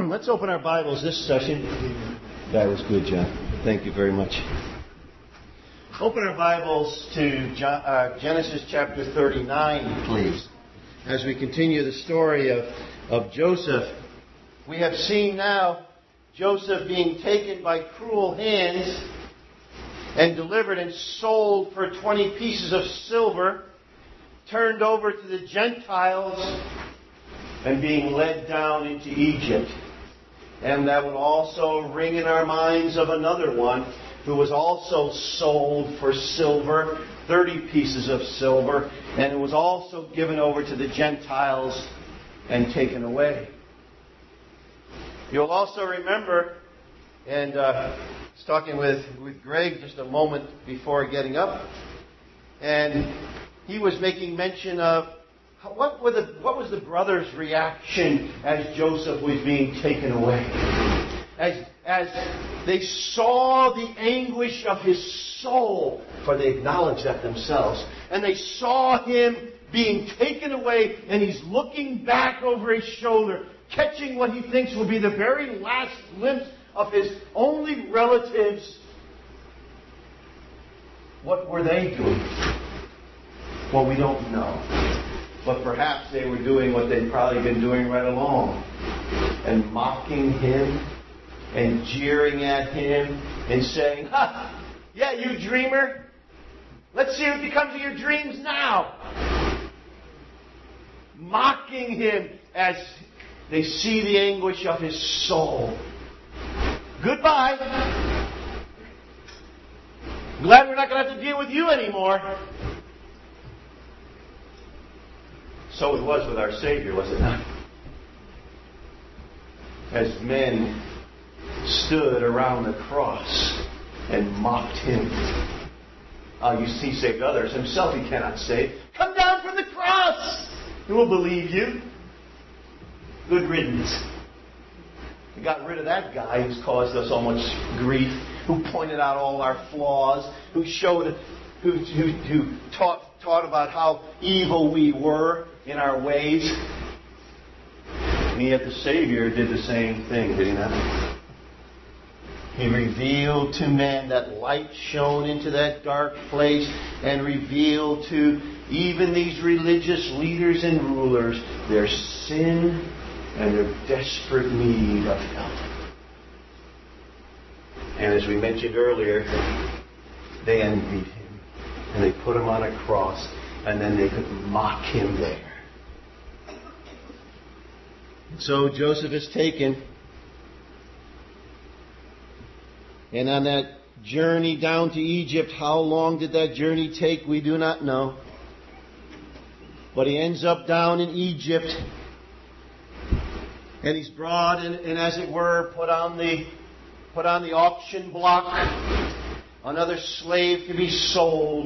Let's open our Bibles this session. That was good, John. Thank you very much. Open our Bibles to Genesis chapter 39, please. As we continue the story of Joseph, we have seen now Joseph being taken by cruel hands and delivered and sold for 20 pieces of silver, turned over to the Gentiles, and being led down into Egypt. And that would also ring in our minds of another one who was also sold for silver, 30 pieces of silver, and it was also given over to the Gentiles and taken away. You'll also remember, and I was talking with Greg just a moment before getting up, and he was making mention of what was the brothers' reaction as Joseph was being taken away? As they saw the anguish of his soul, for they acknowledged that themselves, and they saw him being taken away, and he's looking back over his shoulder, catching what he thinks will be the very last glimpse of his only relatives. What were they doing? Well, we don't know. But perhaps they were doing what they'd probably been doing right along, and mocking him and jeering at him and saying, "Ha! Yeah, you dreamer. Let's see what becomes of your dreams now." Mocking him as they see the anguish of his soul. Goodbye. Glad we're not going to have to deal with you anymore. So it was with our Savior, was it not? As men stood around the cross and mocked him. He saved others. Himself he cannot save. Come down from the cross! Who will believe you? Good riddance. We got rid of that guy who's caused us so much grief, who pointed out all our flaws, who taught about how evil we were in our ways. And yet the Savior did the same thing, did he not? He revealed to men that light shone into that dark place, and revealed to even these religious leaders and rulers their sin and their desperate need of help. And as we mentioned earlier, they envied him, and they put him on a cross, and then they could mock him there. So Joseph is taken. And on that journey down to Egypt, how long did that journey take? We do not know. But he ends up down in Egypt. And he's brought and as it were, put on the auction block. Another slave to be sold.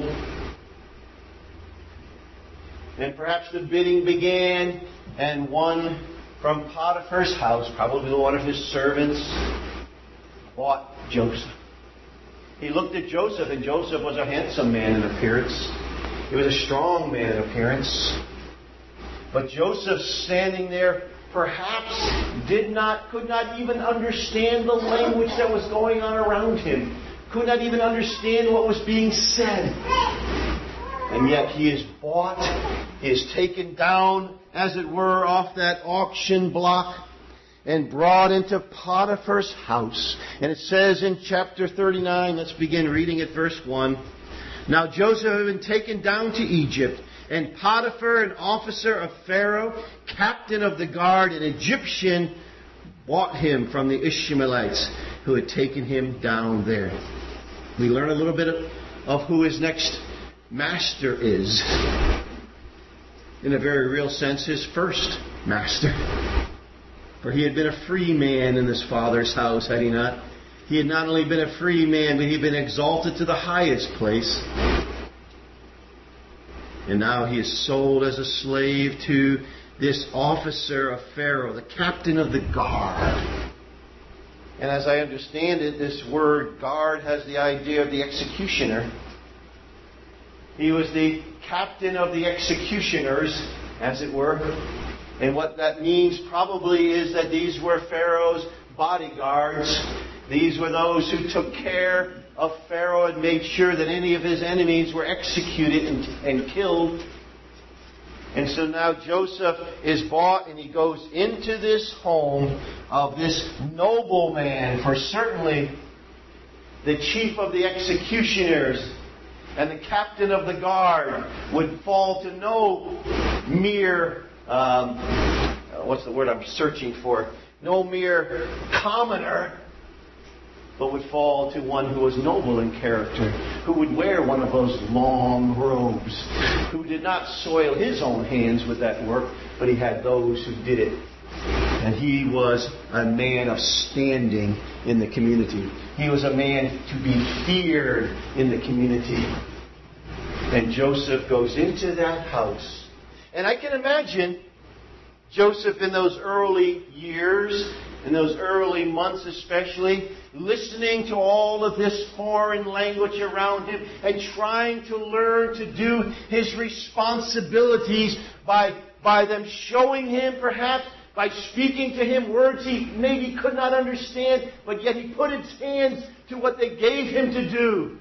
And perhaps the bidding began, and one from Potiphar's house, probably one of his servants, bought Joseph. He looked at Joseph, and Joseph was a handsome man in appearance. He was a strong man in appearance. But Joseph, standing there, perhaps could not even understand the language that was going on around him. Could not even understand what was being said. And yet he is bought, he is taken down, as it were, off that auction block and brought into Potiphar's house. And it says in chapter 39, let's begin reading at verse 1. Now Joseph had been taken down to Egypt, and Potiphar, an officer of Pharaoh, captain of the guard, an Egyptian, bought him from the Ishmaelites who had taken him down there. We learn a little bit of who his next master is. In a very real sense, his first master. For he had been a free man in his father's house, had he not? He had not only been a free man, but he had been exalted to the highest place. And now he is sold as a slave to this officer of Pharaoh, the captain of the guard. And as I understand it, this word guard has the idea of the executioner. He was the captain of the executioners, as it were. And what that means probably is that these were Pharaoh's bodyguards. These were those who took care of Pharaoh and made sure that any of his enemies were executed and killed. And so now Joseph is bought and he goes into this home of this nobleman, for certainly the chief of the executioners and the captain of the guard would fall to no mere, what's the word I'm searching for? No mere commoner, but would fall to one who was noble in character, who would wear one of those long robes, who did not soil his own hands with that work, but he had those who did it. And he was a man of standing in the community. He was a man to be feared in the community. And Joseph goes into that house. And I can imagine Joseph in those early years, in those early months especially, listening to all of this foreign language around him and trying to learn to do his responsibilities by them showing him, perhaps, by speaking to him words he maybe could not understand, but yet he put his hands to what they gave him to do.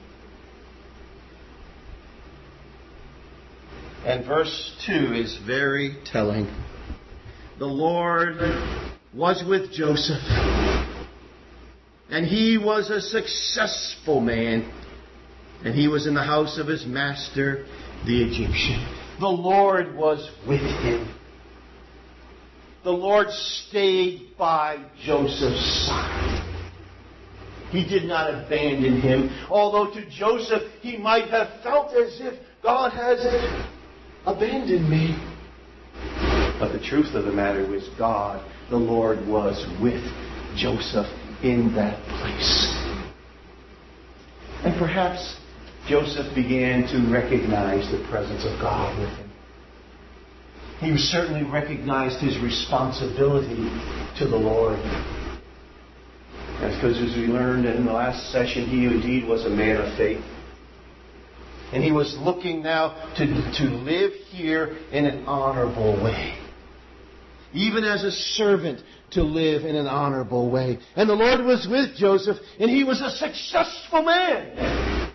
And verse 2 is very telling. The Lord was with Joseph, and he was a successful man, and he was in the house of his master, the Egyptian. The Lord was with him. The Lord stayed by Joseph's side. He did not abandon him, although to Joseph he might have felt as if God has abandoned me. But the truth of the matter was God, the Lord, was with Joseph in that place. And perhaps Joseph began to recognize the presence of God with him. He certainly recognized his responsibility to the Lord. That's because, as we learned in the last session, he indeed was a man of faith. And he was looking now to live here in an honorable way. Even as a servant, to live in an honorable way. And the Lord was with Joseph, and he was a successful man.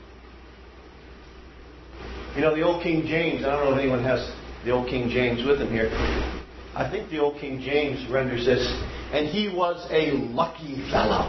You know, the old King James, I don't know if anyone has the old King James with him here. I think the old King James renders this, and he was a lucky fellow.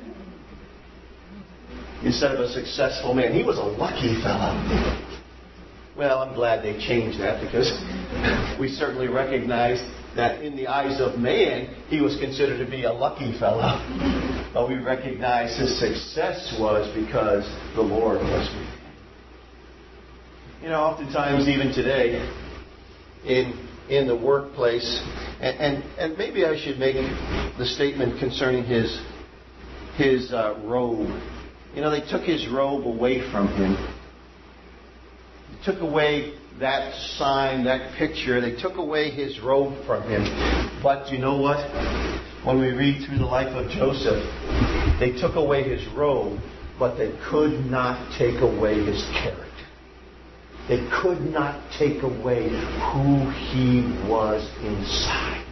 Instead of a successful man, he was a lucky fellow. Well, I'm glad they changed that, because we certainly recognize that in the eyes of man, he was considered to be a lucky fellow. But we recognize his success was because the Lord was with him. You know, oftentimes, even today, in the workplace, and maybe I should make the statement concerning his robe. You know, they took his robe away from him. They took away that sign, that picture. They took away his robe from him. But you know what? When we read through the life of Joseph, they took away his robe, but they could not take away his character. They could not take away who he was inside.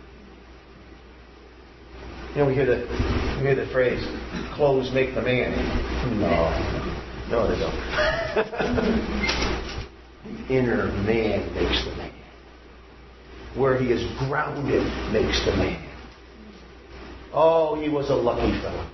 You know, we hear the phrase, clothes make the man. No, they don't. The inner man makes the man. Where he is grounded makes the man. Oh, he was a lucky fellow.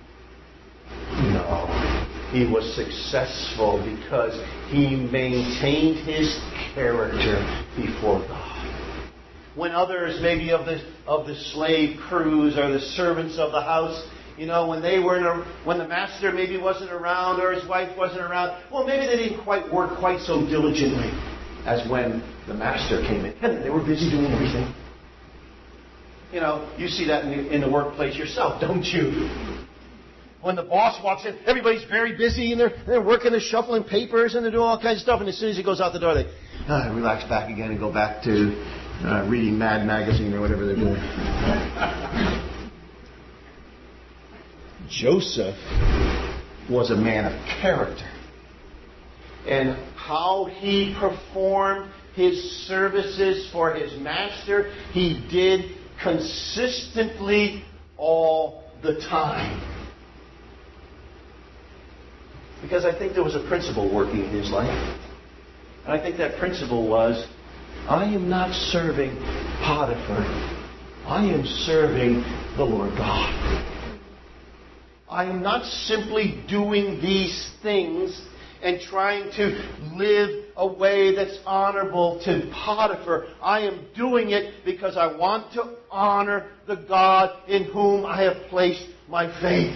No. He was successful because he maintained his character before God. When others, maybe of the slave crews or the servants of the house, you know, when the master maybe wasn't around or his wife wasn't around, well, maybe they didn't quite work quite so diligently as when the master came in. And they were busy doing everything. You know, you see that in the workplace yourself, don't you? When the boss walks in, everybody's very busy and they're working, they're shuffling papers and they're doing all kinds of stuff. And as soon as he goes out the door, they relax back again and go back to reading Mad Magazine or whatever they're doing. Joseph was a man of character. And how he performed his services for his master. He did consistently all the time. Because I think there was a principle working in his life. And I think that principle was, I am not serving Potiphar. I am serving the Lord God. I am not simply doing these things and trying to live a way that's honorable to Potiphar. I am doing it because I want to honor the God in whom I have placed my faith.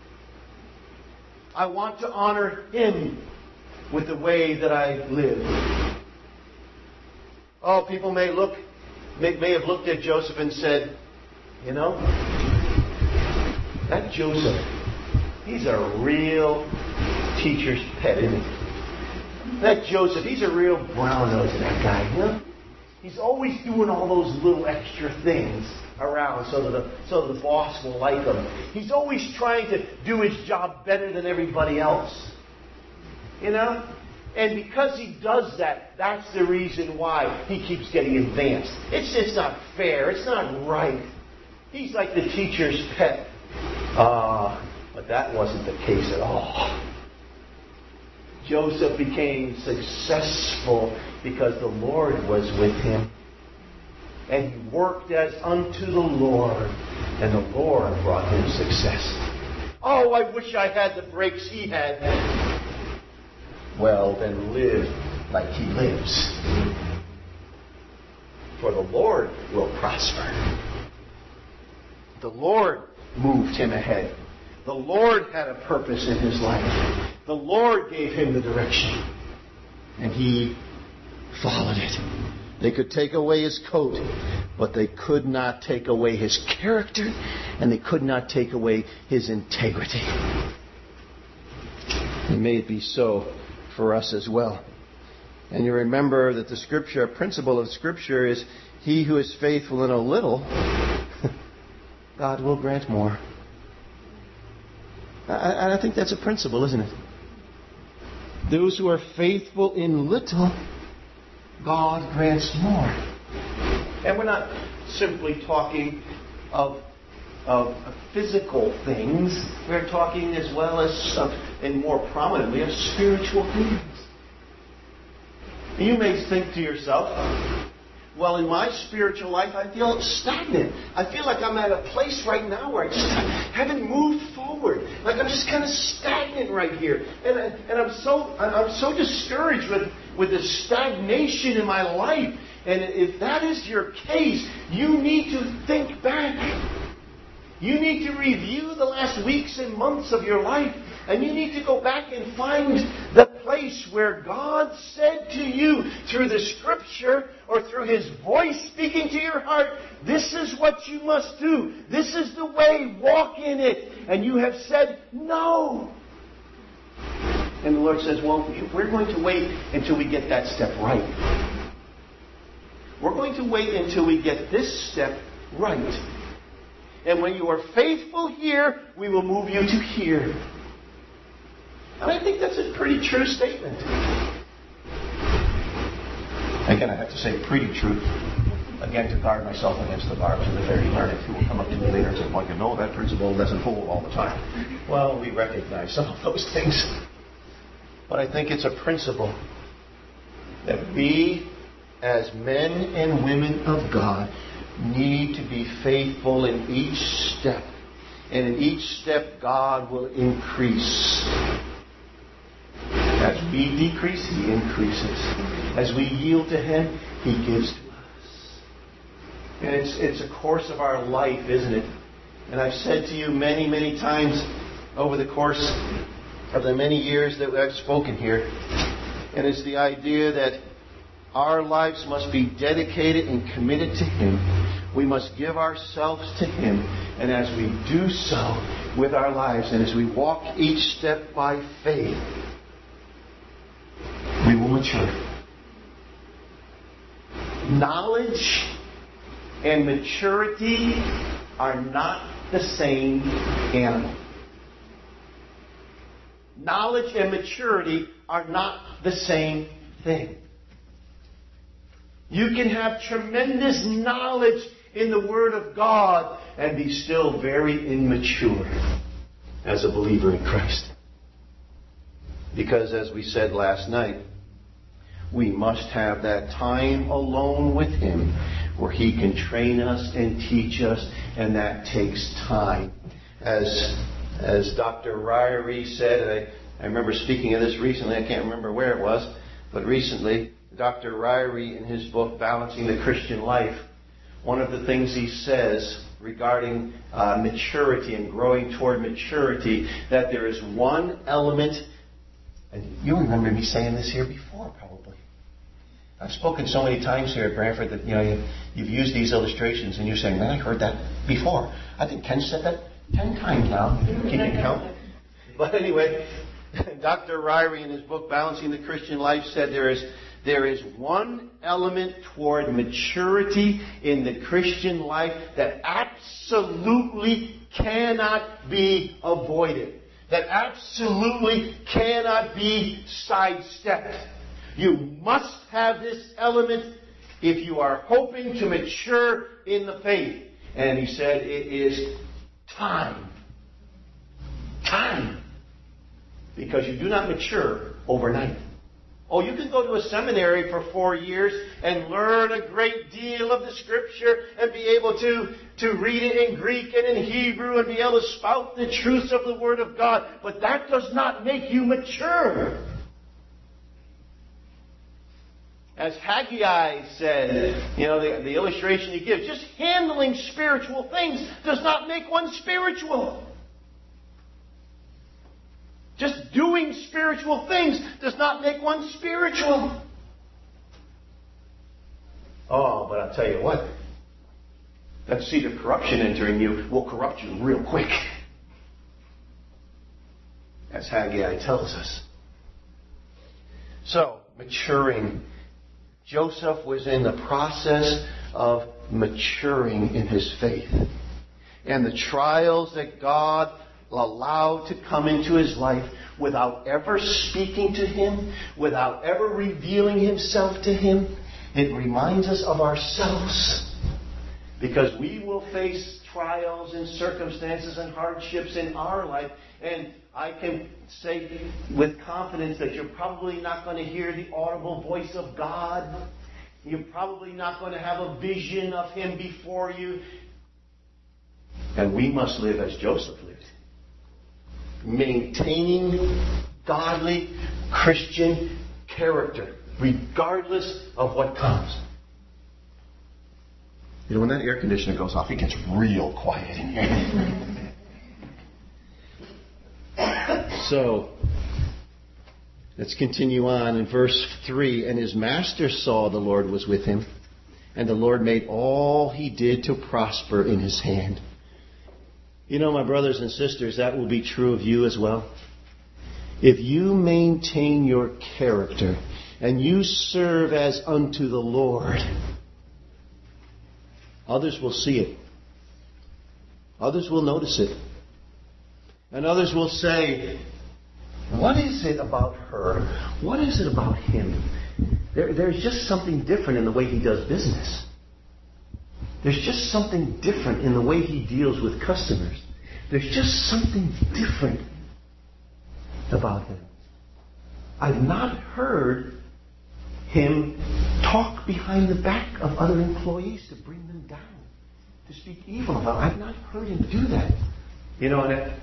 I want to honor Him with the way that I live. Oh, people may have looked at Joseph and said, you know, that Joseph, he's a real teacher's pet, isn't he? That Joseph, he's a real brown-nosed, that guy, you know? He's always doing all those little extra things around so that the boss will like him. He's always trying to do his job better than everybody else. You know? And because he does that, that's the reason why he keeps getting advanced. It's just not fair. It's not right. He's like the teacher's pet. But that wasn't the case at all. Joseph became successful because the Lord was with him. And he worked as unto the Lord. And the Lord brought him success. Oh, I wish I had the breaks he had. Well, then live like he lives. For the Lord will prosper. The Lord moved him ahead. The Lord had a purpose in his life. The Lord gave him the direction. And he followed it. They could take away his coat, but they could not take away his character, and they could not take away his integrity. And may it be so for us as well. And you remember that the Scripture, a principle of Scripture is, he who is faithful in a little, God will grant more. And I think that's a principle, isn't it? Those who are faithful in little, God grants more. And we're not simply talking of physical things. We're talking as well as, and more prominently, of spiritual things. You may think to yourself, well, in my spiritual life, I feel stagnant. I feel like I'm at a place right now where I just haven't moved forward. Like I'm just kind of stagnant right here. And I'm so discouraged with the stagnation in my life. And if that is your case, you need to think back. You need to review the last weeks and months of your life. And you need to go back and find the place where God said to you through the Scripture or through His voice speaking to your heart, this is what you must do. This is the way. Walk in it. And you have said, no. And the Lord says, well, we're going to wait until we get that step right. We're going to wait until we get this step right. And when you are faithful here, we will move you to here. And I think that's a pretty true statement. Again, I have to say pretty true. Again, to guard myself against the barbs of the very learned, who will come up to me later and say, well, you know that principle doesn't hold all the time. Well, we recognize some of those things. But I think it's a principle that we, as men and women of God, need to be faithful in each step. And in each step, God will increase. As we decrease, He increases. As we yield to Him, He gives to us. And it's a course of our life, isn't it? And I've said to you many, many times over the course of the many years that I've spoken here, and it's the idea that our lives must be dedicated and committed to Him. We must give ourselves to Him. And as we do so with our lives, and as we walk each step by faith, we will mature. Knowledge and maturity are not the same animal. Knowledge and maturity are not the same thing. You can have tremendous knowledge in the Word of God and be still very immature as a believer in Christ. Because as we said last night, we must have that time alone with Him where He can train us and teach us, and that takes time. As Dr. Ryrie said, I remember speaking of this recently, I can't remember where it was, but recently, Dr. Ryrie in his book, Balancing the Christian Life, one of the things he says regarding maturity and growing toward maturity, that there is one element, and you remember me saying this here before probably. I've spoken so many times here at Brantford that you've used these illustrations and you're saying, man, I heard that before. I think Ken said that 10 times now, keeping count. But anyway, Dr. Ryrie in his book, Balancing the Christian Life, said there is one element toward maturity in the Christian life that absolutely cannot be avoided, that absolutely cannot be sidestepped. You must have this element if you are hoping to mature in the faith. And he said it is time. Time. Because you do not mature overnight. Oh, you can go to a seminary for 4 years and learn a great deal of the Scripture and be able to read it in Greek and in Hebrew and be able to spout the truths of the Word of God. But that does not make you mature. As Haggai said, the illustration he gives, just handling spiritual things does not make one spiritual. Just doing spiritual things does not make one spiritual. Oh, but I'll tell you what. That seed of corruption entering you will corrupt you real quick. As Haggai tells us. So, maturing. Joseph was in the process of maturing in his faith. And the trials that God allowed to come into his life without ever speaking to him, without ever revealing himself to him, it reminds us of ourselves. Because we will face trials and circumstances and hardships in our life. And I can say with confidence that you're probably not going to hear the audible voice of God. You're probably not going to have a vision of Him before you. And we must live as Joseph lived. Maintaining godly Christian character, regardless of what comes. When that air conditioner goes off, it gets real quiet in here. So, let's continue on in verse 3. And his master saw the Lord was with him, and the Lord made all he did to prosper in his hand. My brothers and sisters, that will be true of you as well. If you maintain your character and you serve as unto the Lord, others will see it. Others will notice it. And others will say, what is it about her? What is it about him? There's just something different in the way he does business. There's just something different in the way he deals with customers. There's just something different about him. I've not heard him talk behind the back of other employees to bring them down, to speak evil about them. I've not heard him do that. And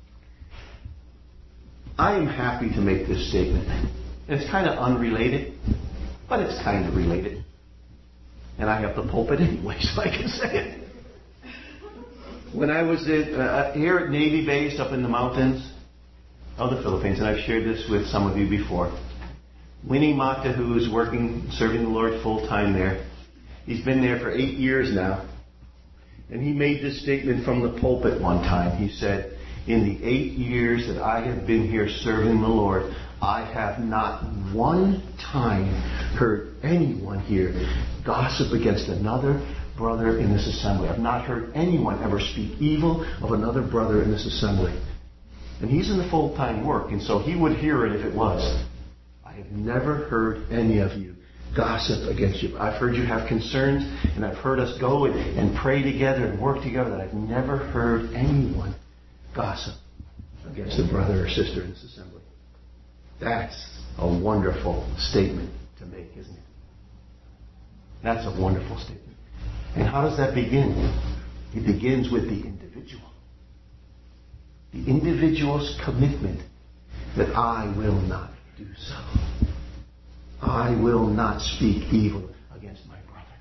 I am happy to make this statement. It's kind of unrelated, but it's kind of related. And I have the pulpit anyway, so I can say it. When I was here at Navy Base up in the mountains of the Philippines, and I've shared this with some of you before, Winnie Mata, who is serving the Lord full time there, he's been there for 8 years now. And he made this statement from the pulpit one time. He said, in the 8 years that I have been here serving the Lord, I have not one time heard anyone here gossip against another brother in this assembly. I've not heard anyone ever speak evil of another brother in this assembly. And he's in the full-time work, and so he would hear it if it was. I have never heard any of you gossip against you. I've heard you have concerns, and I've heard us go and pray together and work together, that I've never heard anyone gossip against a brother or sister in this assembly. That's a wonderful statement to make, isn't it? That's a wonderful statement. And how does that begin? It begins with the individual. The individual's commitment that I will not do so. I will not speak evil against my brother.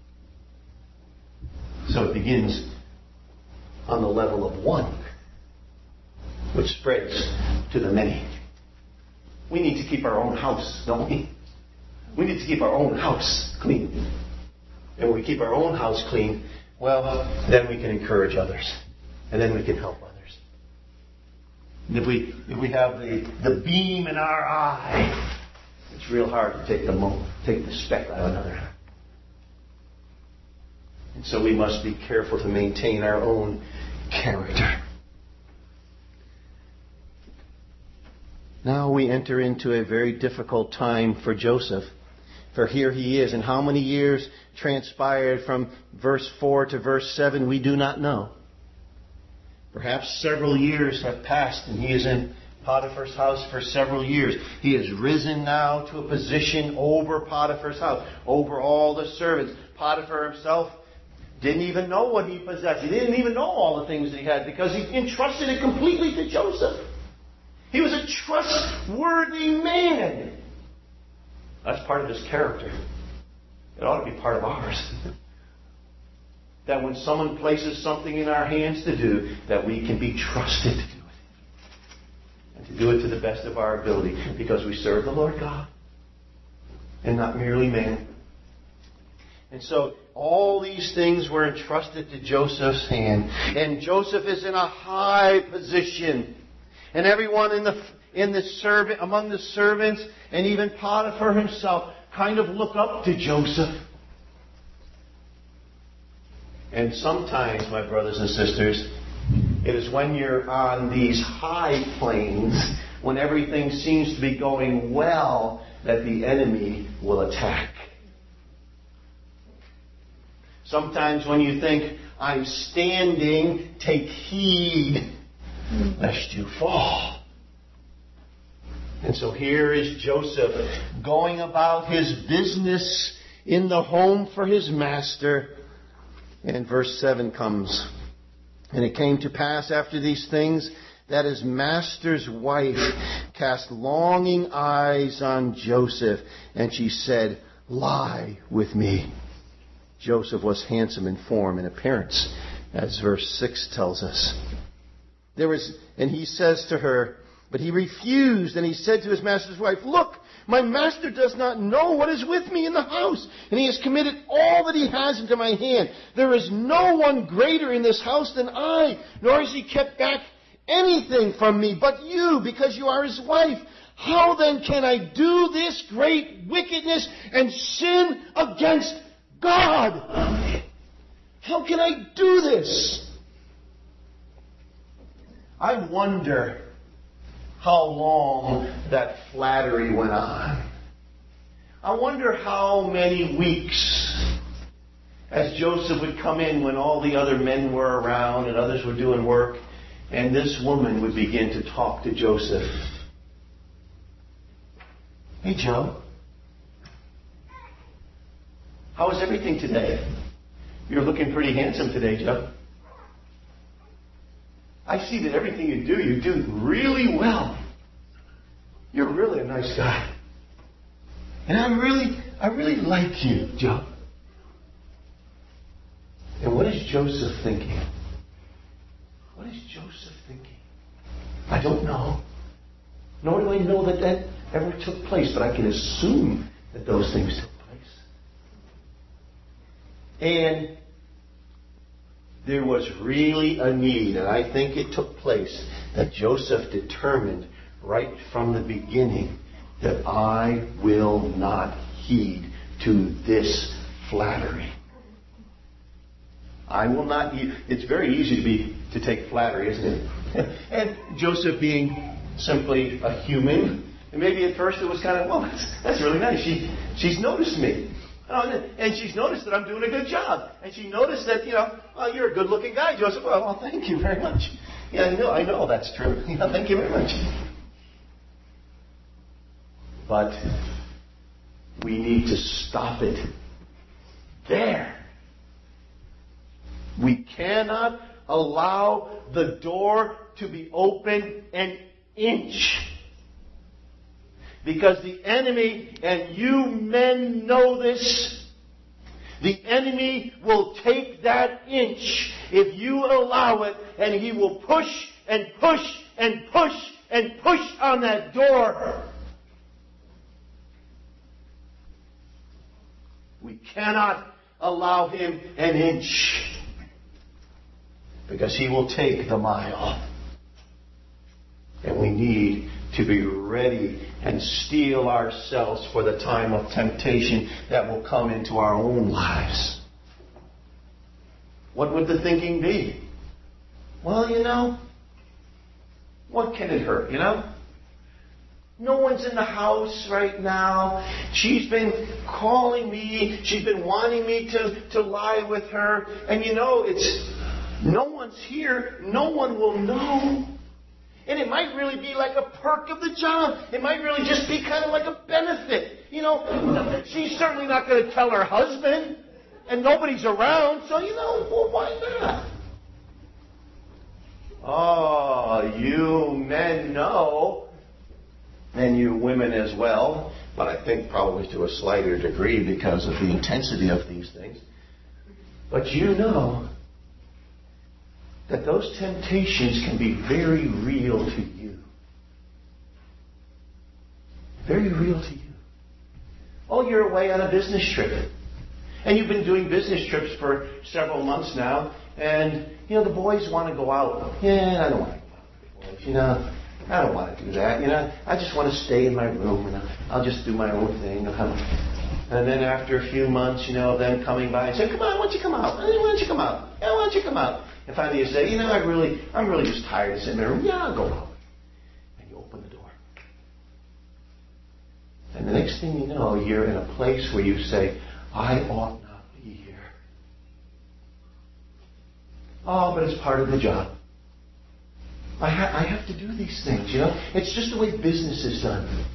So it begins on the level of one, which spreads to the many. We need to keep our own house, don't we? We need to keep our own house clean. And when we keep our own house clean, well, then we can encourage others. And then we can help others. And if we have the beam in our eye, it's real hard to take the speck out of another. And so we must be careful to maintain our own character. Now we enter into a very difficult time for Joseph. For here he is. And how many years transpired from verse 4 to verse 7, we do not know. Perhaps several years have passed and he is in Potiphar's house for several years. He has risen now to a position over Potiphar's house, over all the servants. Potiphar himself didn't even know what he possessed. He didn't even know all the things that he had because he entrusted it completely to Joseph. He was a trustworthy man. That's part of his character. It ought to be part of ours. That when someone places something in our hands to do, that we can be trusted to do it. And to do it to the best of our ability. Because we serve the Lord God. And not merely man. And so all these things were entrusted to Joseph's hand. And Joseph is in a high position. And everyone among the servants, and even Potiphar himself, kind of look up to Joseph. And sometimes, my brothers and sisters, it is when you're on these high planes, when everything seems to be going well, that the enemy will attack. Sometimes when you think, I'm standing, take heed lest you fall. And so here is Joseph going about his business in the home for his master. And verse 7 comes. And it came to pass after these things that his master's wife cast longing eyes on Joseph. And she said, lie with me. Joseph was handsome in form and appearance, as verse 6 tells us. And he says to her, but he refused, and he said to his master's wife, look, my master does not know what is with me in the house, and he has committed all that he has into my hand. There is no one greater in this house than I, nor has he kept back anything from me but you, because you are his wife. How then can I do this great wickedness and sin against God? How can I do this? I wonder how long that flattery went on. I wonder how many weeks as Joseph would come in when all the other men were around and others were doing work, and this woman would begin to talk to Joseph. Hey, Joe. How is everything today? You're looking pretty handsome today, Joe. I see that everything you do really well. You're really a nice guy. And I really like you, Joe. And what is Joseph thinking? What is Joseph thinking? I don't know. Nor do I know that ever took place, but I can assume that those things took place. And there was really a need, and I think it took place, that Joseph determined right from the beginning that I will not heed to this flattery. I will not heed. It's very easy to take flattery, isn't it? And Joseph, being simply a human, And maybe at first it was kind of, well, that's really nice. She's noticed me. And she's noticed that I'm doing a good job. And she noticed that, well, you're a good-looking guy, Joseph. Well, thank you very much. Yeah, I know that's true. Thank you very much. But we need to stop it there. We cannot allow the door to be open an inch. Because the enemy, and you men know this, the enemy will take that inch if you allow it, and he will push and push and push and push on that door. We cannot allow him an inch, because he will take the mile. And we need to be ready and steel ourselves for the time of temptation that will come into our own lives. What would the thinking be? Well, what can it hurt, No one's in the house right now. She's been calling me. She's been wanting me to lie with her. And it's no one's here. No one will know. And it might really be like a perk of the job. It might really just be kind of like a benefit. She's certainly not going to tell her husband. And nobody's around. So, well, why not? Oh, you men know. And you women as well. But I think probably to a slighter degree because of the intensity of these things. But you know that those temptations can be very real to you. Very real to you. Oh, you're away on a business trip. And you've been doing business trips for several months now. And, the boys want to go out. Yeah, I don't want to go out with the boys. I don't want to do that. I just want to stay in my room and I'll just do my own thing. And then after a few months, of them coming by and saying, come on, why don't you come out? Why don't you come out? Yeah, why don't you come out? And finally you say, I'm really just tired of sitting in my room. Yeah, I'll go out. And you open the door. And the next thing you know, you're in a place where you say, I ought not be here. Oh, but it's part of the job. I have to do these things, It's just the way business is done.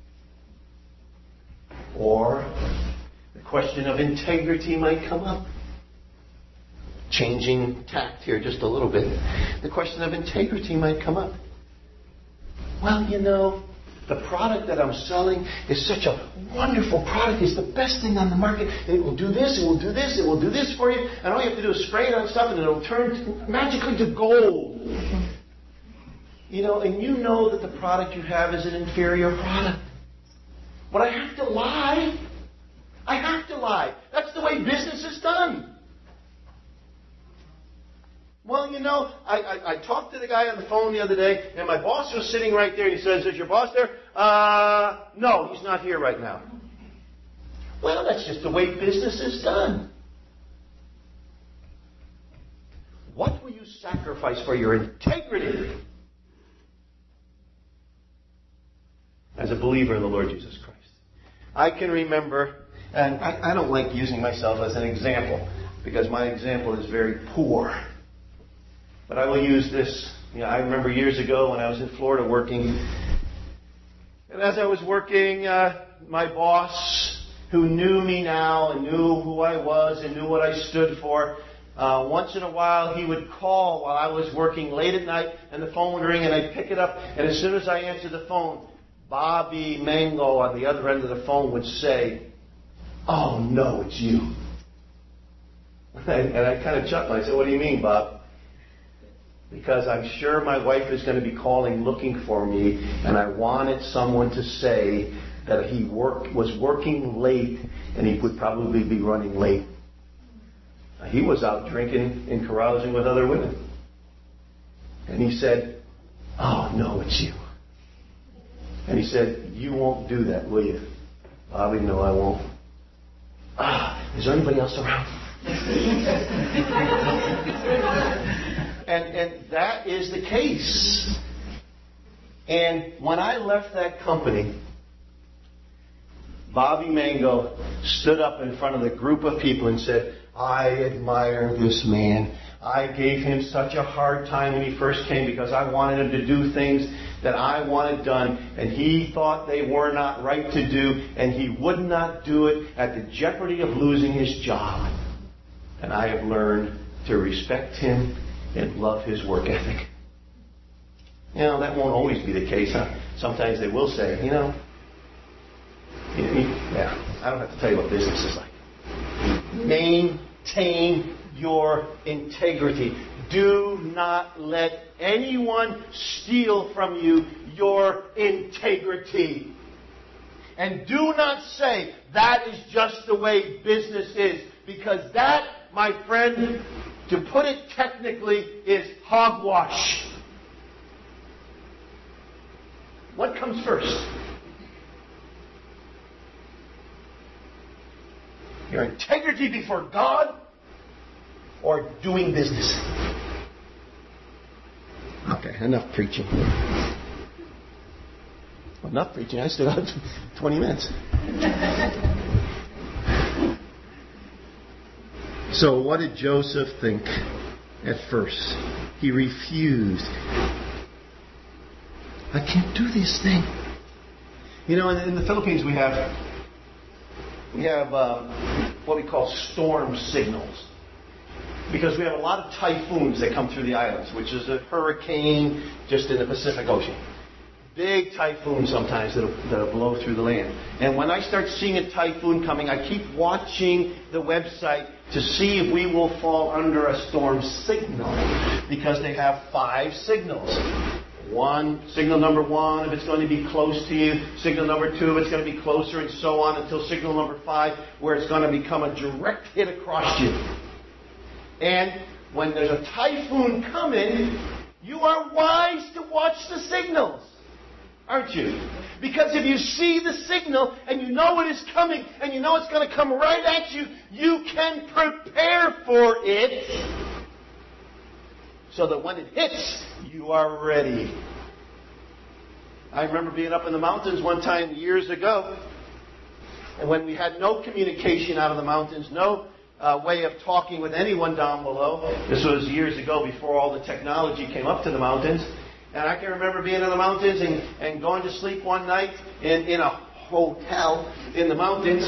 Or the question of integrity might come up. Changing tact here just a little bit. The question of integrity might come up. Well, the product that I'm selling is such a wonderful product. It's the best thing on the market. It will do this, it will do this, it will do this for you. And all you have to do is spray it on stuff and it'll turn magically to gold. And you know that the product you have is an inferior product. But I have to lie. I have to lie. That's the way business is done. Well, I talked to the guy on the phone the other day, and my boss was sitting right there, and he says, is your boss there? No, he's not here right now. Well, that's just the way business is done. What will you sacrifice for your integrity as a believer in the Lord Jesus Christ? I can remember, and I don't like using myself as an example, because my example is very poor. But I will use this. I remember years ago when I was in Florida working. And as I was working, my boss, who knew me now and knew who I was and knew what I stood for, once in a while he would call while I was working late at night, and the phone would ring, and I'd pick it up. And as soon as I answered the phone, Bobby Mango on the other end of the phone would say, oh, no, it's you. And I kind of chuckled. I said, what do you mean, Bob? Because I'm sure my wife is going to be calling looking for me, and I wanted someone to say that he was working late, and he would probably be running late. He was out drinking and carousing with other women. And he said, oh, no, it's you. And he said, you won't do that, will you? Bobby, no, I won't. Is there anybody else around? And that is the case. And when I left that company, Bobby Mango stood up in front of the group of people and said, I admire this man. I gave him such a hard time when he first came because I wanted him to do things that I wanted done, and he thought they were not right to do, and he would not do it at the jeopardy of losing his job. And I have learned to respect him and love his work ethic. You know, that won't always be the case, huh? Sometimes they will say, yeah, I don't have to tell you what business is like. Maintain your integrity. Do not let anyone steal from you your integrity. And do not say, that is just the way business is. Because that, my friend, to put it technically, is hogwash. What comes first? Your integrity before God or doing business? Okay, enough preaching. Enough preaching. I still have 20 minutes. So what did Joseph think at first? He refused. I can't do this thing. You know, in the Philippines we have what we call storm signals. Because we have a lot of typhoons that come through the islands, which is a hurricane just in the Pacific Ocean. Big typhoons sometimes that'll blow through the land. And when I start seeing a typhoon coming, I keep watching the website to see if we will fall under a storm signal. Because they have 5 signals. Signal number 1, if it's going to be close to you. Signal number 2, if it's going to be closer, and so on until signal number 5, where it's going to become a direct hit across you. And when there's a typhoon coming, you are wise to watch the signals, aren't you? Because if you see the signal and you know it is coming and you know it's going to come right at you, you can prepare for it so that when it hits, you are ready. I remember being up in the mountains one time years ago, and when we had no communication out of the mountains, no way of talking with anyone down below. This was years ago before all the technology came up to the mountains. And I can remember being in the mountains and going to sleep one night in a hotel in the mountains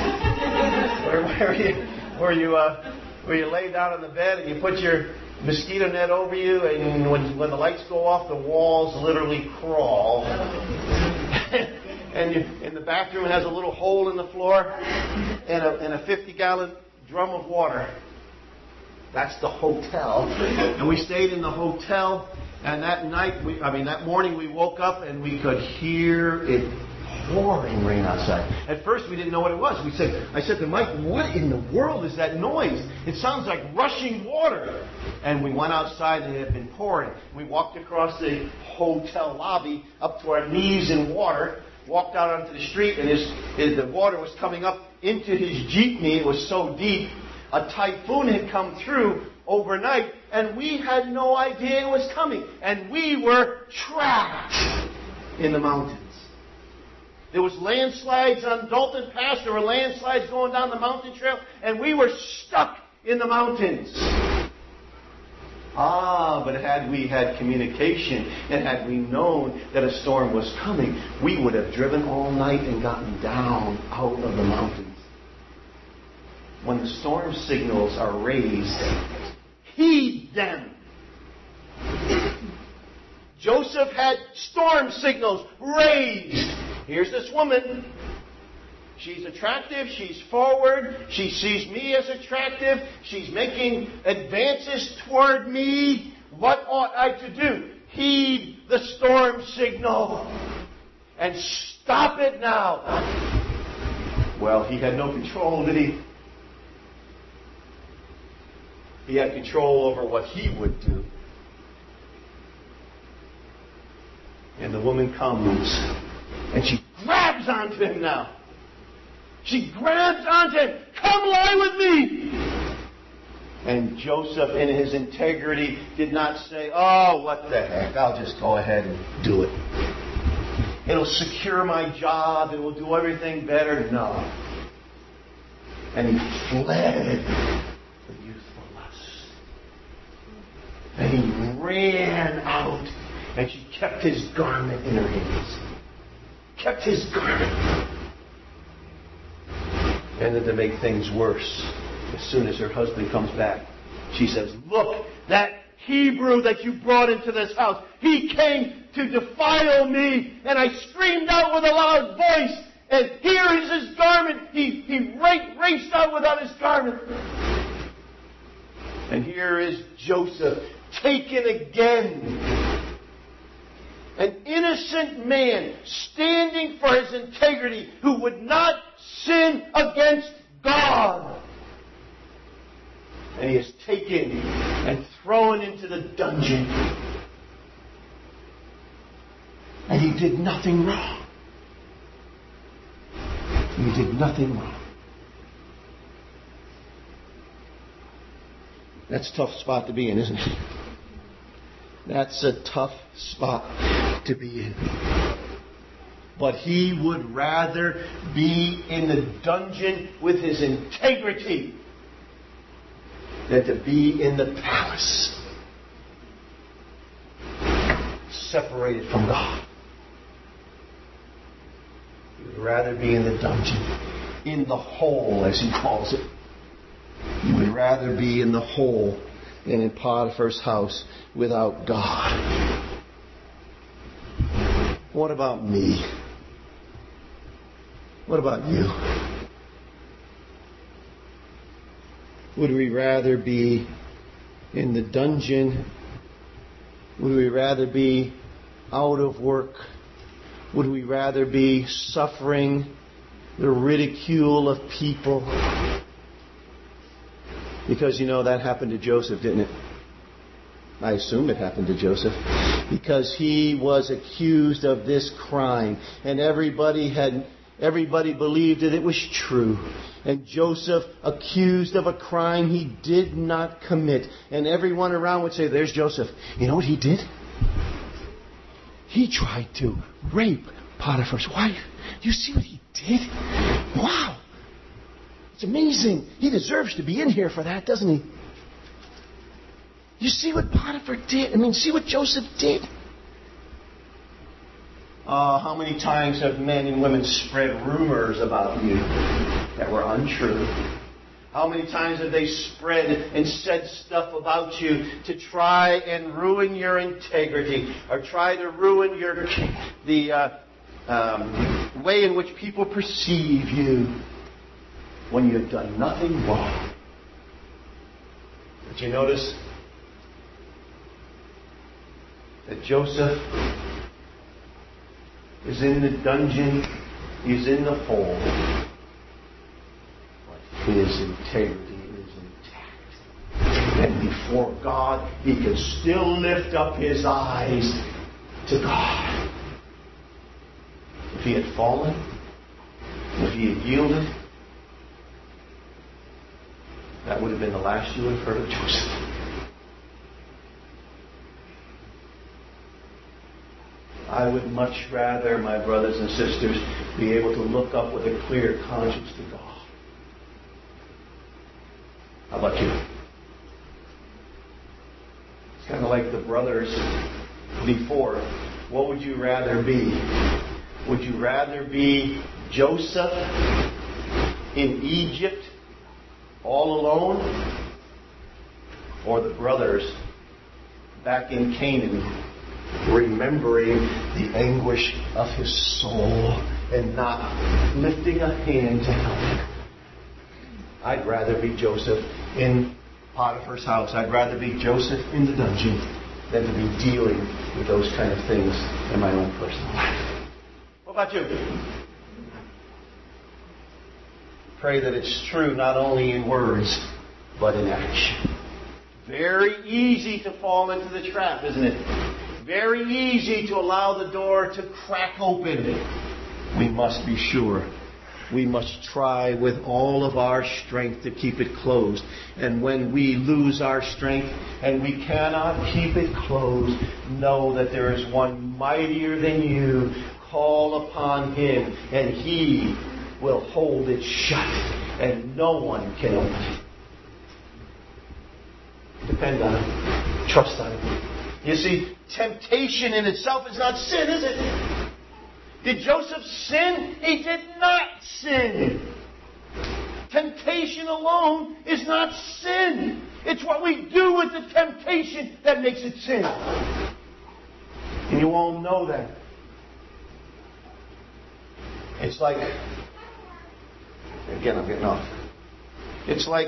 where you lay down in the bed and you put your mosquito net over you, and when the lights go off, the walls literally crawl. And the bathroom has a little hole in the floor and a 50-gallon drum of water. That's the hotel. And we stayed in the hotel, and that morning we woke up and we could hear it pouring rain outside. At first we didn't know what it was. I said to Mike, what in the world is that noise? It sounds like rushing water. And we went outside and it had been pouring. We walked across the hotel lobby up to our knees in water, walked out onto the street, and the water was coming up into his jeepney. It was so deep. A typhoon had come through overnight, and we had no idea it was coming. And we were trapped in the mountains. There was landslides on Dalton Pass. There were landslides going down the mountain trail, and we were stuck in the mountains. But had we had communication, and had we known that a storm was coming, we would have driven all night and gotten down out of the mountains. When the storm signals are raised, heed them. Joseph had storm signals raised. Here's this woman. She's attractive. She's forward. She sees me as attractive. She's making advances toward me. What ought I to do? Heed the storm signal and stop it now. Well, he had no control, did he? He had control over what he would do. And the woman comes and she grabs onto him now. She grabs onto him. Come lie with me. And Joseph, in his integrity, did not say, oh, what the heck, I'll just go ahead and do it. It'll secure my job. It will do everything better. No. And he fled the youthful lust. And he ran out. And she kept his garment in her hands. Kept his garment. And then to make things worse, as soon as her husband comes back, she says, look, that Hebrew that you brought into this house, he came to defile me, and I screamed out with a loud voice, and here is his garment. He raced out without his garment. And here is Joseph, taken again. An innocent man standing for his integrity who would not sin against God. And he is taken and thrown into the dungeon. And he did nothing wrong. He did nothing wrong. That's a tough spot to be in, isn't it? That's a tough spot to be in. But he would rather be in the dungeon with his integrity than to be in the palace, separated from God. He would rather be in the dungeon, in the hole, as he calls it. He would rather be in the hole than in Potiphar's house without God. What about me? What about you? Would we rather be in the dungeon? Would we rather be out of work? Would we rather be suffering the ridicule of people? Because, that happened to Joseph, didn't it? I assume it happened to Joseph. Because he was accused of this crime. And everybody believed that it was true. And Joseph accused of a crime he did not commit. And everyone around would say, there's Joseph. You know what he did? He tried to rape Potiphar's wife. You see what he did? Wow. It's amazing. He deserves to be in here for that, doesn't he? You see what Potiphar did? See what Joseph did? How many times have men and women spread rumors about you that were untrue? How many times have they spread and said stuff about you to try and ruin your integrity or try to ruin the way in which people perceive you when you have done nothing wrong? Did you notice that Joseph is in the dungeon, he's in the hole, but his integrity is intact. And before God, he can still lift up his eyes to God. If he had fallen, if he had yielded, that would have been the last you would have heard of Joseph. I would much rather, my brothers and sisters, be able to look up with a clear conscience to God. How about you? It's kind of like the brothers before. What would you rather be? Would you rather be Joseph in Egypt all alone, or the brothers back in Canaan, remembering the anguish of his soul and not lifting a hand to help him? I'd rather be Joseph in Potiphar's house. I'd rather be Joseph in the dungeon than to be dealing with those kind of things in my own personal life. What about you? Pray that it's true not only in words, but in action. Very easy to fall into the trap, isn't it? Very easy to allow the door to crack open. We must be sure. We must try with all of our strength to keep it closed. And when we lose our strength and we cannot keep it closed, know that there is one mightier than you, call upon Him, and He will hold it shut, and no one can open it. Depend on Him. Trust on Him. You see, temptation in itself is not sin, is it? Did Joseph sin? He did not sin. Temptation alone is not sin. It's what we do with the temptation that makes it sin. And you all know that. It's like, again, I'm getting off. It's like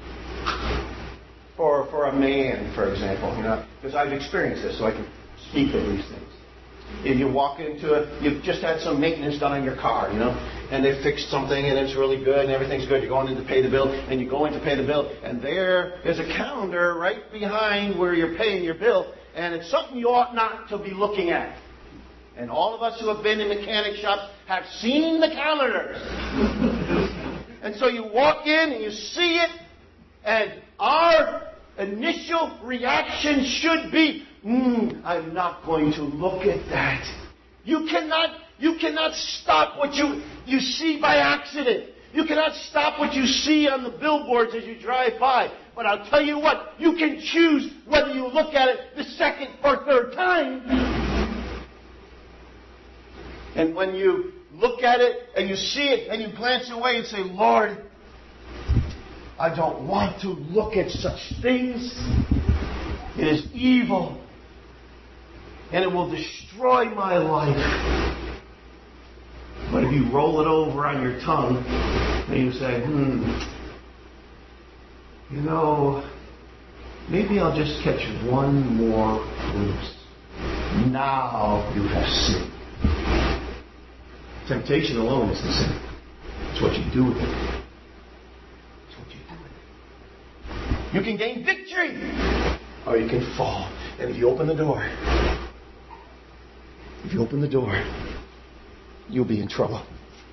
for a man, for example, because I've experienced this, so I can speak of these things. If you walk into you've just had some maintenance done on your car, and they fixed something and it's really good and everything's good. You're going in to pay the bill, and you go in to pay the bill, and there is a calendar right behind where you're paying your bill, and it's something you ought not to be looking at. And all of us who have been in mechanic shops have seen the calendars. And so you walk in and you see it, and our initial reaction should be, I'm not going to look at that. You cannot stop what you see by accident. You cannot stop what you see on the billboards as you drive by. But I'll tell you what, you can choose whether you look at it the second or third time. And when you look at it and you see it and you glance away and say, Lord, I don't want to look at such things. It is evil. And it will destroy my life. But if you roll it over on your tongue and you say, maybe I'll just catch one more glimpse. Now you have sinned. Temptation alone is the sin. It's what you do with it. It's what you do with it. You can gain victory, or you can fall. And if you open the door, you'll be in trouble.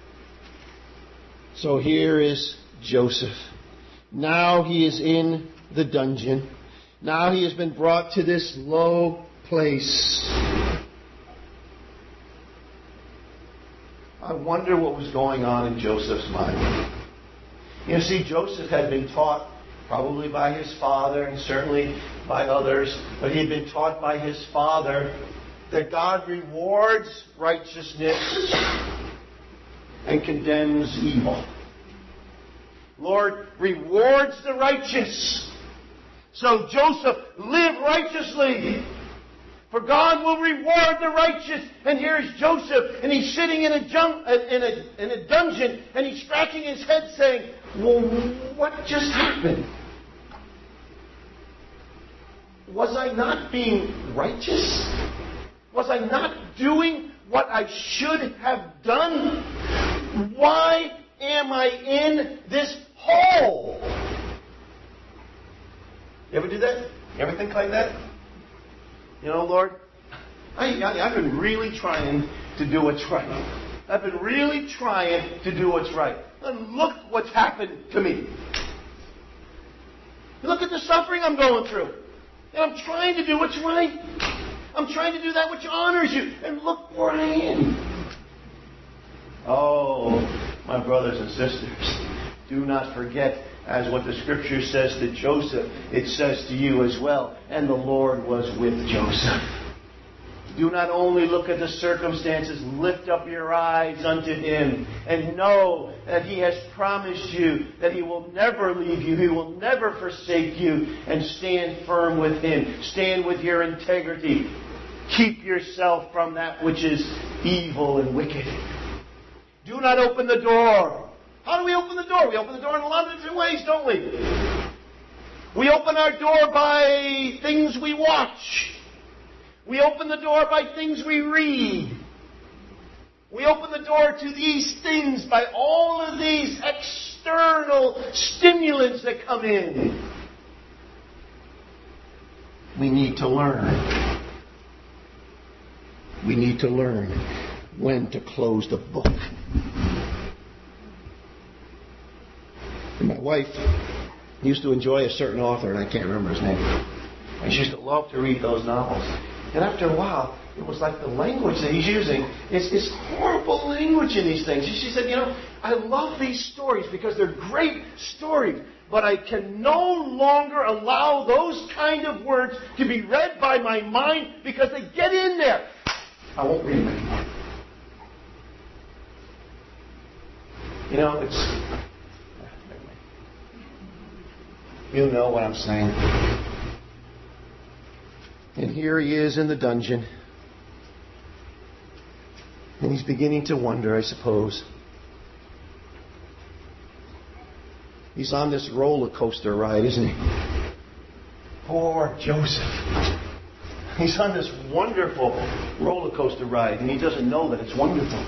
So here is Joseph. Now he is in the dungeon. Now he has been brought to this low place. I wonder what was going on in Joseph's mind. You see, Joseph had been taught, probably by his father and certainly by others, but he had been taught by his father that God rewards righteousness and condemns evil. Lord rewards the righteous. So Joseph lived righteously. For God will reward the righteous. And here's Joseph, and he's sitting in a dungeon, and he's scratching his head saying, well, what just happened? Was I not being righteous? Was I not doing what I should have done? Why am I in this hole? You ever do that? You ever think like that? Lord, I've been really trying to do what's right. I've been really trying to do what's right. And look what's happened to me. Look at the suffering I'm going through. And I'm trying to do what's right. I'm trying to do that which honors you. And look where I am. Oh, my brothers and sisters, do not forget, as what the Scripture says to Joseph, it says to you as well. And the Lord was with Joseph. Do not only look at the circumstances, lift up your eyes unto Him and know that He has promised you that He will never leave you, He will never forsake you, and stand firm with Him. Stand with your integrity. Keep yourself from that which is evil and wicked. Do not open the door. How do we open the door? We open the door in a lot of different ways, don't we? We open our door by things we watch. We open the door by things we read. We open the door to these things by all of these external stimulants that come in. We need to learn. We need to learn when to close the book. And my wife used to enjoy a certain author, and I can't remember his name. And she used to love to read those novels. And after a while, it was like the language that he's using is horrible language in these things. She said, I love these stories because they're great stories, but I can no longer allow those kind of words to be read by my mind because they get in there. I won't read them anymore. You know what I'm saying. And here he is in the dungeon. And he's beginning to wonder, I suppose. He's on this roller coaster ride, isn't he? Poor Joseph. He's on this wonderful roller coaster ride, and he doesn't know that it's wonderful.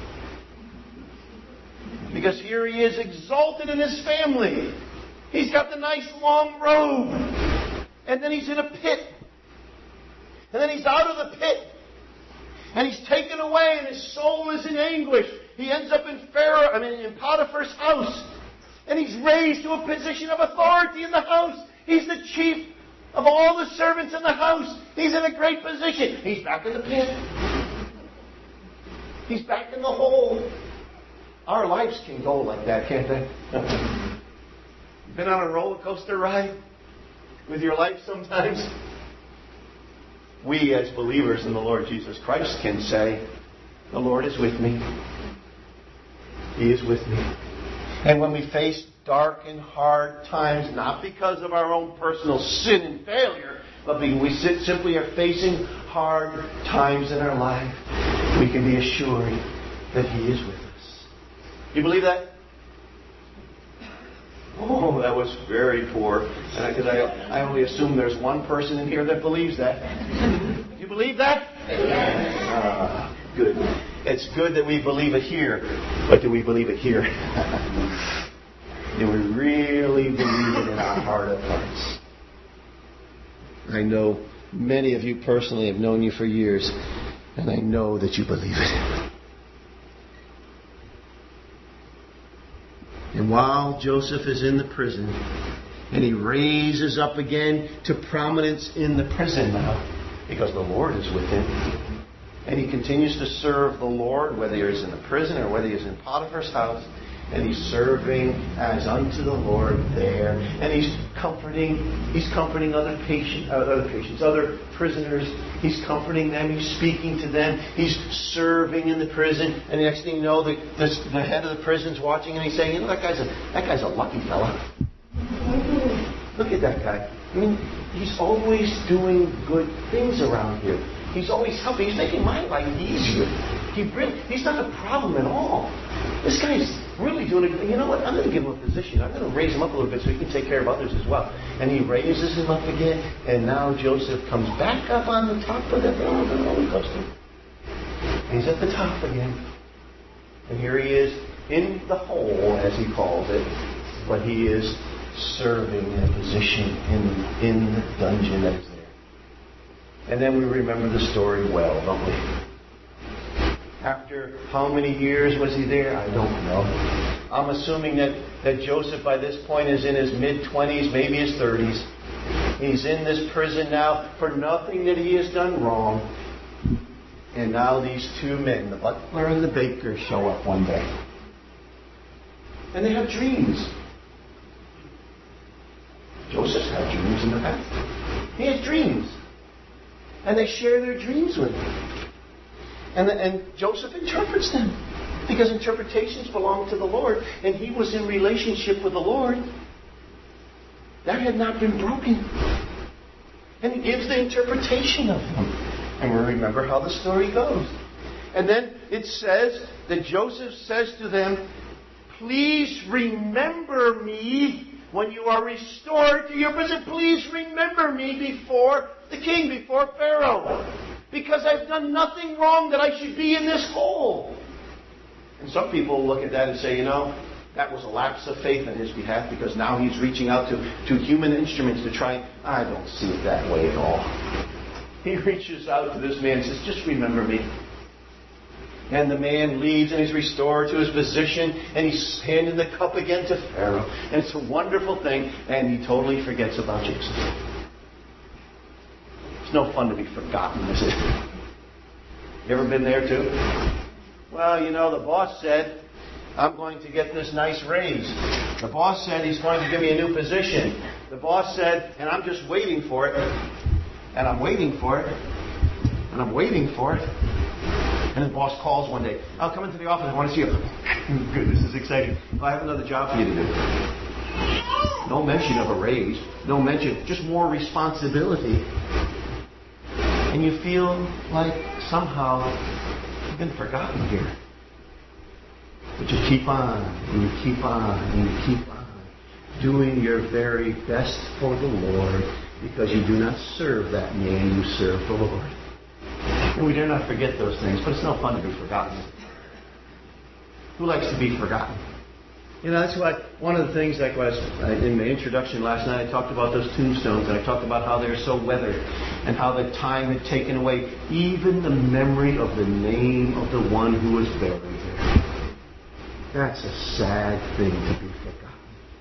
Because here he is exalted in his family. He's got the nice long robe. And then he's in a pit. And then he's out of the pit. And he's taken away and his soul is in anguish. He ends up in Potiphar's house. And he's raised to a position of authority in the house. He's the chief of all the servants in the house. He's in a great position. He's back in the pit. He's back in the hole. Our lives can go like that, can't they? Been on a roller coaster ride with your life sometimes? We as believers in the Lord Jesus Christ can say, the Lord is with me. He is with me. And when we face dark and hard times, not because of our own personal sin and failure, but because we simply are facing hard times in our life, we can be assured that He is with us. Do you believe that? Oh, that was very poor. Because I only assume there's one person in here that believes that. Do you believe that? Yes. Good. It's good that we believe it here. But do we believe it here? Do we really believe it in our heart of hearts? I know many of you personally have known you for years. And I know that you believe it. And while Joseph is in the prison, and he raises up again to prominence in the prison now, because the Lord is with him, and he continues to serve the Lord, whether he's in the prison or whether he's in Potiphar's house, and he's serving as unto the Lord there, and he's comforting other prisoners. He's comforting them. He's speaking to them. He's serving in the prison. And the next thing you know, the head of the prison's watching, and he's saying, that guy's a lucky fella. Look at that guy. I mean, he's always doing good things around here. He's always helping. He's making my life easier. He's not a problem at all. This guy's really doing it. You know what? I'm going to give him a position. I'm going to raise him up a little bit so he can take care of others as well. And he raises him up again. And now Joseph comes back up on the top of the roller coaster. He's at the top again. And here he is in the hole, as he calls it. But he is serving in a position in the dungeon that is there. And then we remember the story well, don't we? After how many years was he there? I don't know. I'm assuming that Joseph by this point is in his mid-20s, maybe his 30s. He's in this prison now for nothing that he has done wrong. And now these two men, the butler and the baker, show up one day. And they have dreams. Joseph's had dreams in the past. He has dreams. And they share their dreams with him. And Joseph interprets them. Because interpretations belong to the Lord. And he was in relationship with the Lord. That had not been broken. And he gives the interpretation of them. And we remember how the story goes. And then it says that Joseph says to them, please remember me when you are restored to your prison. Please remember me before the king, before Pharaoh. Because I've done nothing wrong that I should be in this hole. And some people look at that and say, that was a lapse of faith on his behalf because now he's reaching out to human instruments to try. I don't see it that way at all. He reaches out to this man and says, just remember me. And the man leaves and he's restored to his position and he's handing the cup again to Pharaoh. And it's a wonderful thing and he totally forgets about Joseph. It's no fun to be forgotten, is it? You ever been there too? Well, you know, the boss said, I'm going to get this nice raise. The boss said he's going to give me a new position. The boss said, and I'm just waiting for it. And I'm waiting for it. And I'm waiting for it. And the boss calls one day. I'll come into the office. I want to see you. Good, this is exciting. I have another job for you to do. No mention of a raise. No mention. Just more responsibility. And you feel like somehow you've been forgotten here. But you keep on, and you keep on, and you keep on, doing your very best for the Lord, because you do not serve that man, you serve the Lord. And we dare not forget those things, but it's no fun to be forgotten. Who likes to be forgotten? You know, that's why one of the things, like was in the introduction last night, I talked about those tombstones, and I talked about how they're so weathered, and how the time had taken away even the memory of the name of the one who was buried there. That's a sad thing to be forgotten.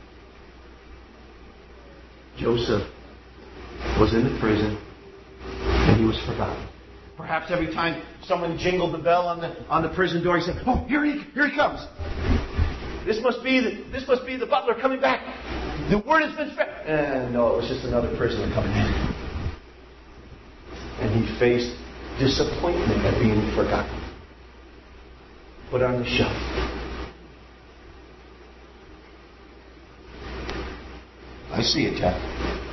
Joseph was in the prison, and he was forgotten. Perhaps every time someone jingled the bell on the prison door, he said, "Oh, here he comes. This must be the butler coming back. The word has been spread." And no, it was just another prisoner coming in. And he faced disappointment at being forgotten, put on the shelf. I see it, Jack.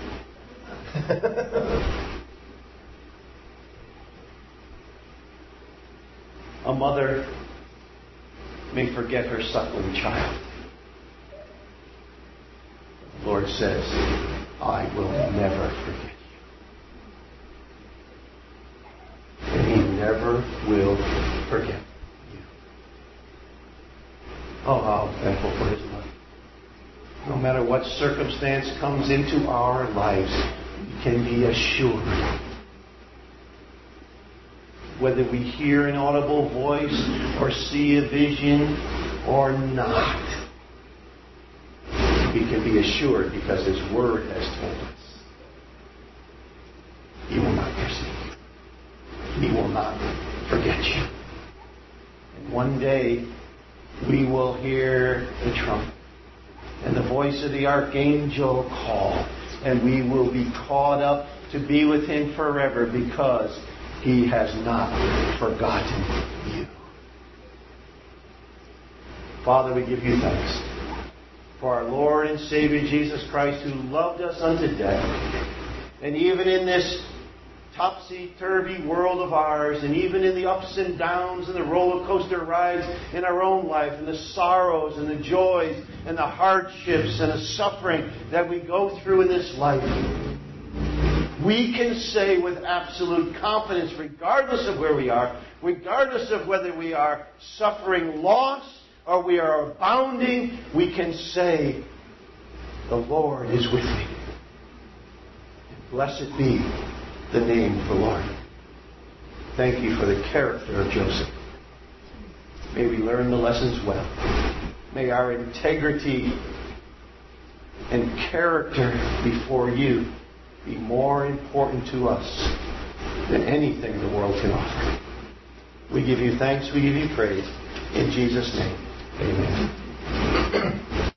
A mother may forget her suckling child. The Lord says, I will never forget you. And He never will forget you. Oh, how I'm thankful for His love. No matter what circumstance comes into our lives, we can be assured. Whether we hear an audible voice or see a vision or not, we can be assured because His Word has told us. He will not forsake you. He will not forget you. And one day, we will hear the trumpet and the voice of the archangel call, and we will be caught up to be with Him forever, because He has not forgotten you. Father, we give you thanks for our Lord and Savior Jesus Christ, who loved us unto death. And even in this topsy-turvy world of ours, and even in the ups and downs and the roller coaster rides in our own life, and the sorrows and the joys and the hardships and the suffering that we go through in this life, we can say with absolute confidence, regardless of where we are, regardless of whether we are suffering loss or we are abounding, we can say, the Lord is with me. Blessed be the name of the Lord. Thank you for the character of Joseph. May we learn the lessons well. May our integrity and character before you be more important to us than anything the world can offer. We give you thanks, we give you praise. In Jesus' name, amen.